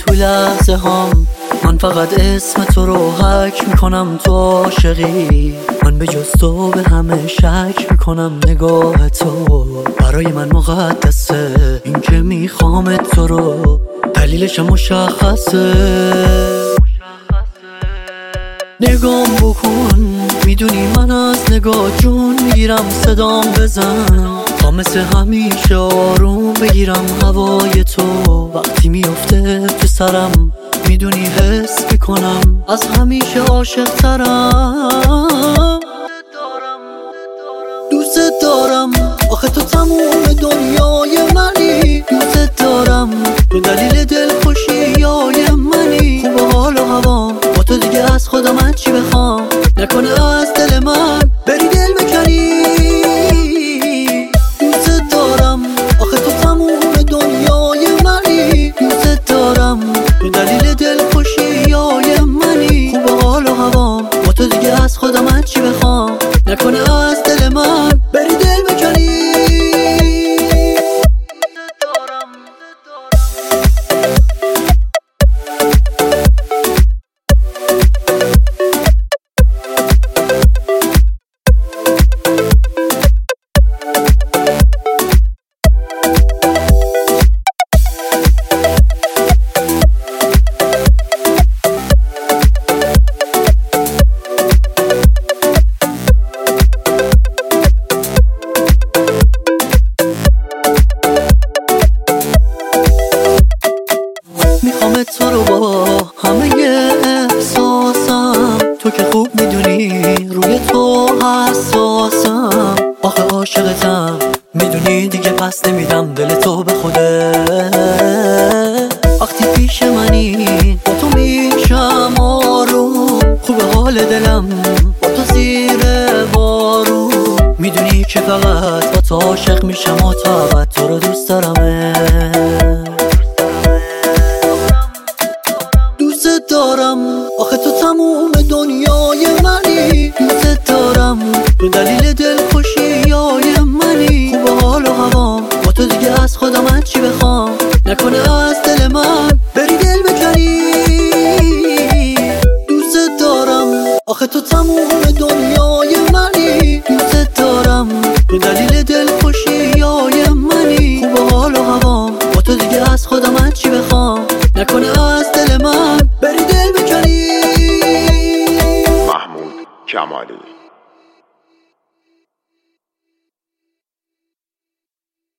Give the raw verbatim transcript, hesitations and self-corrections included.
تو لحظه هام. من فقط اسم تو رو حک میکنم، تو عاشقی. من به جز تو به همه شک میکنم، نگاه تو برای من مقدسه. این که میخوام تو رو دلیلش مشخصه. نگام بکن، میدونی من از نگاه جون میگیرم. صدام بزن تا مثل همیشه آروم بگیرم هوای تو. وقتی میفته تو سرم میدونی حس میکنم از همیشه عاشق ترم. دوست دارم آخه تو تموم دنیای منی. دوست دارم تو دلیل دلخوشیای منی. خوب حال و هوام با تو دیگه از خدا من چی بخوام. نکنه از دل من بری دل بکنی. دوست دارم آخه تو تموم دنیای منی. دوست دارم تو دلیل دلخوشیای منی. خوب حال و هوام با تو دیگه از خدا من چی بخوام. نکنه از دل من بری دل بکنی. میخوام تو رو با همه احساسم. تو که خوب میدونی روی تو حساسم. آخه عاشقتم میدونی دیگه پس نمیدم دل تو به خوده. وقتی پیش منی با تو میشم آروم. خوب حال دلم با تو زیر بارون. میدونی که فقط با تو عاشق میشم و تا ابد تو رو دوست دارمه. دوست دارم آخه تو تموم دنیای منی. دوست دارم تو دلیل دلخوشیای منی. خوب حال و هوام با تو دیگه از خدا من چی بخوام. نکنه از دل من بری دل بکنی. دوست دارم آخه تو تموم دنیای منی. دوست دارم تو دلیل دلخوشیای منی. خوب حال و هوام با تو دیگه از خدا من چی بخوام. نکنه از دل من بری دل بکنی. محمود کمالی.